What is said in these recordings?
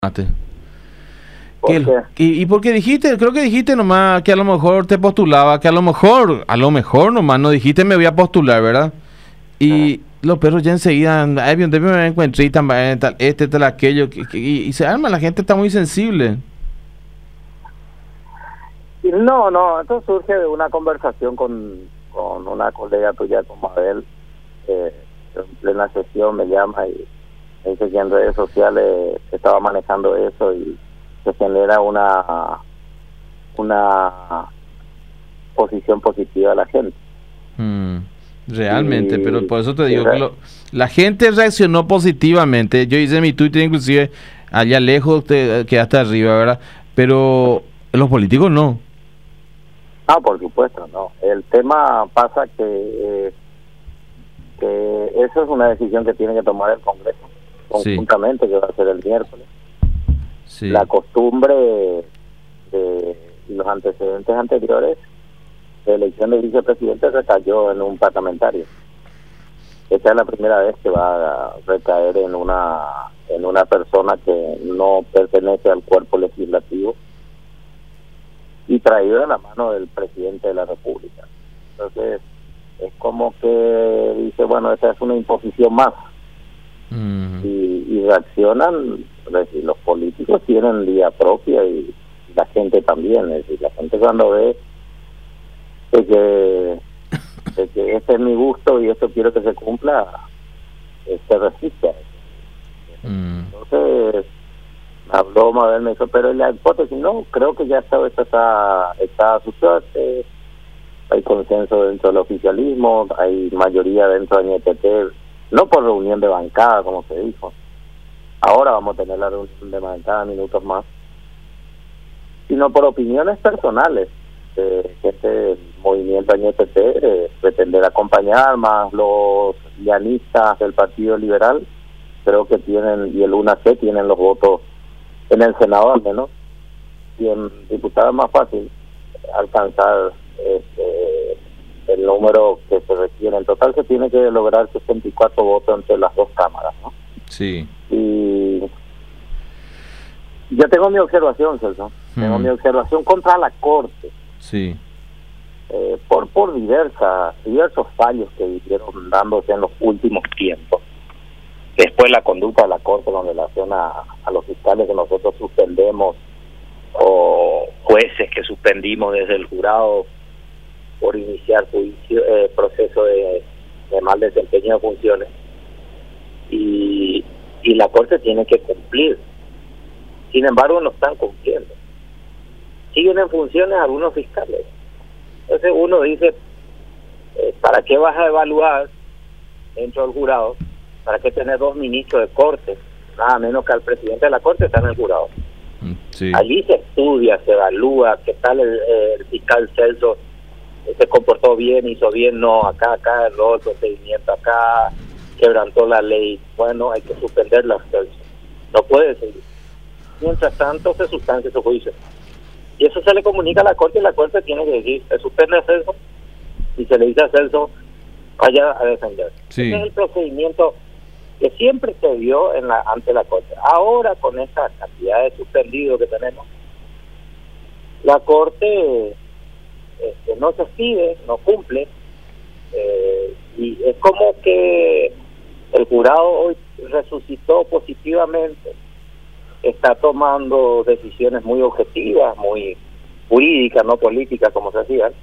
Mate. ¿Por qué? ¿Y por qué dijiste? Creo que dijiste nomás que a lo mejor te postulaba, que a lo mejor nomás no dijiste me voy a postular, ¿verdad? Ah. Y los perros ya enseguida, ay, bien, me encuentré y también tal, tal, aquello, y se arma, la gente está muy sensible. Y no, esto surge de una conversación con una colega tuya, con Mabel, en plena sesión me llama y me dice que en redes sociales estaba manejando eso y se genera una posición positiva de la gente. Realmente, pero por eso te Y digo que la gente reaccionó positivamente. Yo hice mi Twitter inclusive allá lejos, que hasta arriba, ¿verdad? Pero los políticos no. por supuesto, no. El tema pasa que eso es una decisión que tiene que tomar el Congreso conjuntamente, que va a ser el miércoles. Sí. La costumbre y los antecedentes anteriores de elección de vicepresidente recayó en un parlamentario. Esta es la primera vez que va a recaer en una persona que no pertenece al cuerpo legislativo y traído de la mano del presidente de la República. Entonces es como que dice, bueno, esa es una imposición más. Y reaccionan, es decir, los políticos tienen vía propia y la gente también, es decir, la gente cuando ve de que este es mi gusto y esto quiero que se cumpla, se resiste a eso. Entonces habló Mabel, me dijo, pero la hipótesis no, creo que ya esto está a su suerte, hay consenso dentro del oficialismo, hay mayoría dentro de NTT, no por reunión de bancada, como se dijo. Ahora vamos a tener la reunión de bancada minutos más, sino por opiniones personales de gente del movimiento NTT, pretender acompañar más los llanistas del Partido Liberal, creo que tienen, y el UNAC tienen los votos en el Senado al menos, y en diputados es más fácil alcanzar el número que se requiere. En total se tiene que lograr 64 votos entre las dos cámaras, ¿no? Sí. Y yo tengo mi observación, Celso, tengo mi observación contra la Corte. Sí. Por diversos fallos que vinieron dándose en los últimos tiempos. Después la conducta de la Corte con relación a los fiscales que nosotros suspendemos o jueces que suspendimos desde el jurado por iniciar juicio, proceso de mal desempeño de funciones, y la Corte tiene que cumplir. Sin embargo, no están cumpliendo. Siguen en funciones algunos fiscales. Entonces uno dice, ¿para qué vas a evaluar dentro del jurado? ¿Para qué tener dos ministros de Corte? Nada menos que al presidente de la Corte está en el jurado. Sí. Allí se estudia, se evalúa qué tal el fiscal Celso se comportó bien, hizo bien, no, acá erró el procedimiento, acá quebrantó la ley. Bueno, hay que suspender las Celso. No puede seguir. Mientras tanto se sustancia su juicio. Y eso se le comunica a la Corte y la Corte tiene que decir, se suspende a Celso y se le dice a Celso, vaya a defender. Sí. Ese es el procedimiento que siempre se dio ante la Corte. Ahora, con esta cantidad de suspendidos que tenemos, la Corte no se sigue, no cumple, y es como que el jurado hoy resucitó positivamente, está tomando decisiones muy objetivas, muy jurídicas, no políticas como se hacían,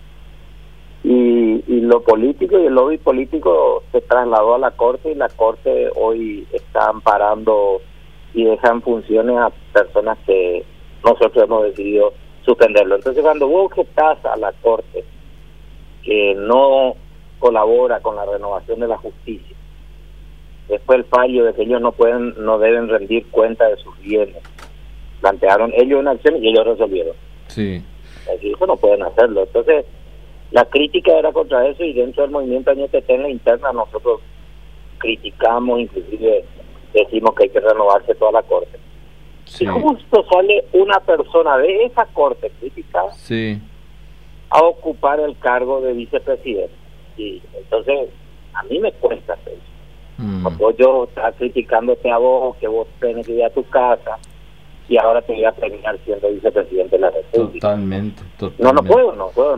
y lo político y el lobby político se trasladó a la Corte, y la Corte hoy está amparando y deja en funciones a personas que nosotros hemos decidido suspenderlo. Entonces, cuando vos objetás a la Corte que no colabora con la renovación de la justicia, después el fallo de que ellos no deben rendir cuenta de sus bienes, plantearon ellos una acción y ellos resolvieron. Sí. Así, eso no pueden hacerlo. Entonces, la crítica era contra eso, y dentro del movimiento NTT en la interna nosotros criticamos, inclusive decimos que hay que renovarse toda la Corte. Sí. Y justo sale una persona de esa Corte criticada a ocupar el cargo de vicepresidente. Y entonces, a mí me cuesta eso. Cuando yo estaba criticándote a vos, que vos tenés que ir a tu casa, y ahora te voy a terminar siendo vicepresidente de la República. Totalmente. No puedo,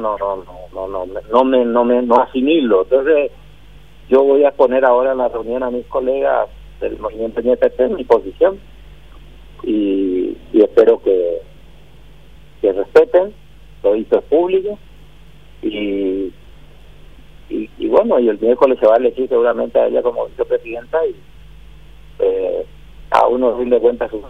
no asimilo. Entonces, yo voy a poner ahora en la reunión a mis colegas del movimiento NTT en mi posición y espero que respeten, lo hizo público y bueno, y el miércoles se va a elegir seguramente a ella como vicepresidenta y a uno rinde cuenta su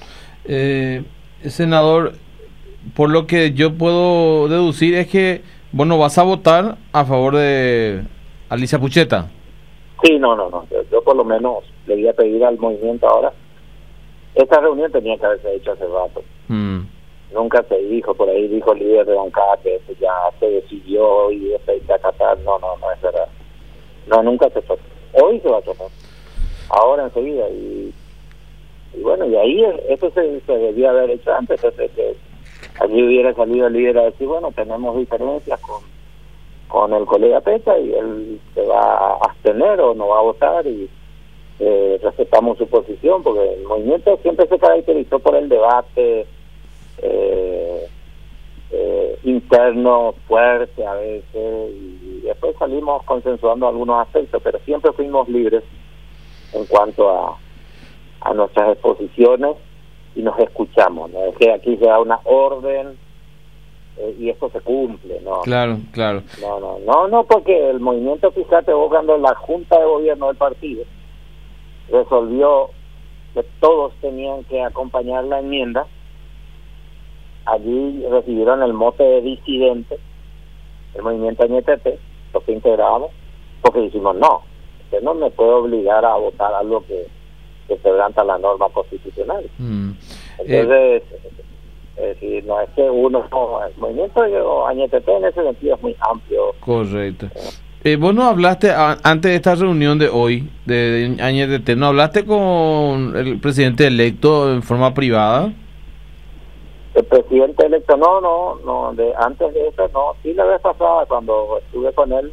senador, por lo que yo puedo deducir es que vos no vas a votar a favor de Alicia Pucheta. Sí, no. Yo por lo menos le voy a pedir al movimiento ahora. Esta reunión tenía que haberse hecho hace rato. Nunca se dijo, por ahí dijo el líder de bancada que eso ya se decidió y eso hay que acatar. No, es verdad. No, nunca se tocó. Hoy se va a tocar. Ahora enseguida. Y bueno, y ahí eso se debía haber hecho antes de que allí hubiera salido el líder a decir, bueno, tenemos diferencias con el colega Peta y él se va a abstener o no va a votar y respetamos su posición, porque el movimiento siempre se caracterizó por el debate interno fuerte a veces y después salimos consensuando algunos aspectos, pero siempre fuimos libres en cuanto a nuestras exposiciones y nos escuchamos, ¿no? Es que aquí se da una orden y esto se cumple, ¿no? Claro. No, porque el movimiento, fíjate vos, cuando la Junta de Gobierno del partido resolvió que todos tenían que acompañar la enmienda, allí recibieron el mote de disidente, el movimiento NTT, los que integrábamos, porque dijimos, no, usted no me puede obligar a votar algo que quebranta la norma constitucional. Entonces, no es que uno, el movimiento de NTT en ese sentido es muy amplio. Correcto. Vos no hablaste, antes de esta reunión de hoy, de NTT, ¿no hablaste con el presidente electo en forma privada? El presidente electo, no, antes de eso, no. Sí, la vez pasada, cuando estuve con él,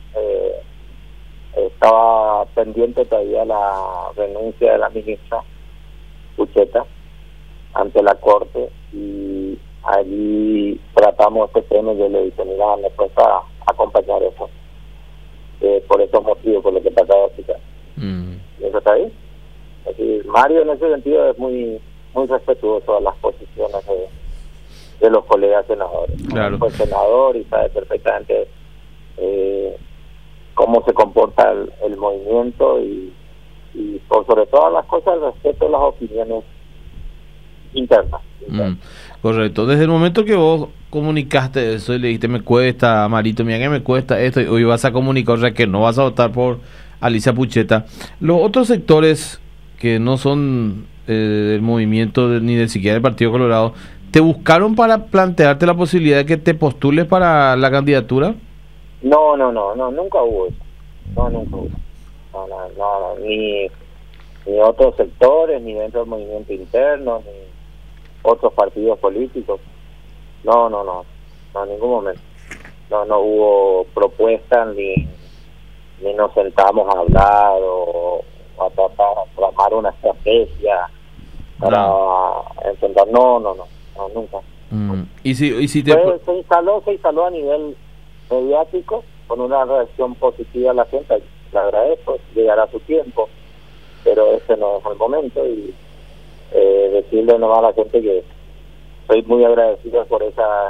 estaba pendiente todavía la renuncia de la ministra Pucheta ante la Corte y allí tratamos este tema y yo le dije, mira, me cuesta acompañar eso, por esos motivos, por lo que trataba de explicar. ¿Y eso está ahí? Es decir, Mario en ese sentido es muy respetuoso a las posiciones de los colegas senadores. Claro. Fue senador y sabe perfectamente cómo se comporta el movimiento y por sobre todas las cosas respeto las opiniones internas. Correcto. Desde el momento que vos comunicaste eso y le dijiste, me cuesta, Marito, mira que me cuesta esto, y hoy vas a comunicar, o sea, que no vas a votar por Alicia Pucheta, los otros sectores que no son del movimiento ni de siquiera del Partido Colorado, ¿te buscaron para plantearte la posibilidad de que te postules para la candidatura? No, nunca hubo eso. Nunca hubo. No, ni otros sectores, ni dentro del movimiento interno, ni otros partidos políticos. No, en ningún momento. No hubo propuestas, ni nos sentamos a hablar o a tratar de tramar una estrategia para enfrentar. No, nunca. ¿Y si te... se instaló a nivel mediático con una reacción positiva a la gente, le agradezco, llegará su tiempo, pero ese no es el momento y decirle nomás a la gente que soy muy agradecido por esa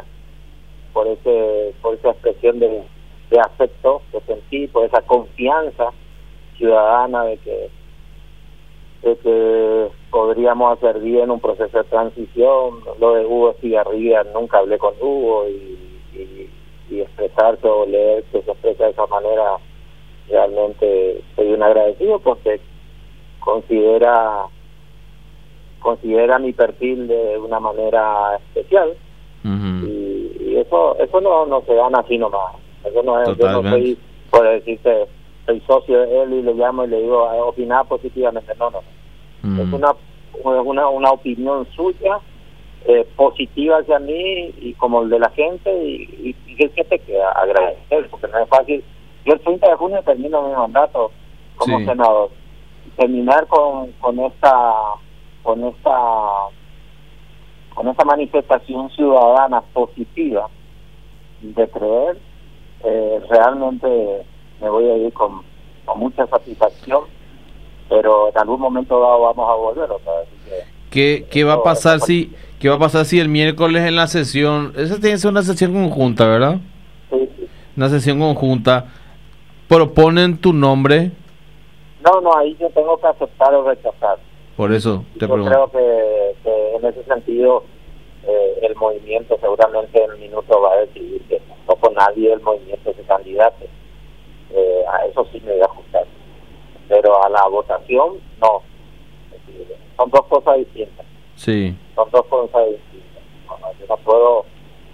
expresión de afecto que sentí, por esa confianza ciudadana de que podríamos hacer bien un proceso de transición. Lo de Hugo Estigarribia, nunca hablé con Hugo y expresarse o leer que se expresa de esa manera, realmente soy un agradecido porque considera mi perfil de una manera especial. Y eso no se gana así nomás. Eso no es, yo no soy, por decirte, soy socio de él y le llamo y le digo opinar positivamente, no. Es una opinión suya, positiva hacia mí y como el de la gente y que te queda agradecer, porque no es fácil. Yo el 30 de junio termino mi mandato como senador. Terminar con esta con esa manifestación ciudadana positiva de creer, realmente me voy a ir con mucha satisfacción, pero en algún momento dado vamos a volver otra vez. ¿Qué va a pasar qué va a pasar si el miércoles en la sesión, esa tiene que ser una sesión conjunta, ¿verdad? Sí, sí. Una sesión conjunta, proponen tu nombre? No, ahí yo tengo que aceptar o rechazar. Por eso te Yo pregunto. creo que en ese sentido el movimiento seguramente en un minuto va a decidir que tampoco nadie del movimiento se candidate. A eso sí me voy a ajustar. Pero a la votación, no. Es decir, son dos cosas distintas. Sí. Son dos cosas distintas. Yo no puedo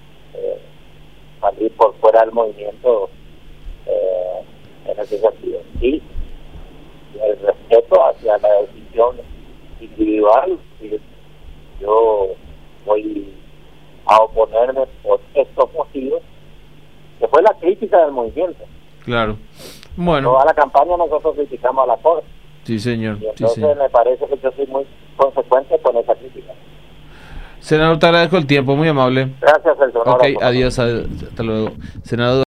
salir por fuera del movimiento en ese sentido. Y el respeto hacia la decisión individual, yo voy a oponerme por estos motivos, que fue la crítica del movimiento. Claro. Bueno. Toda la campaña nosotros criticamos a la Corte. Sí, señor. Y entonces sí, señor. me parece que yo soy muy consecuente con esa crítica. Senador, te agradezco el tiempo, muy amable. Gracias, el Ok, adiós, hasta luego. Senador.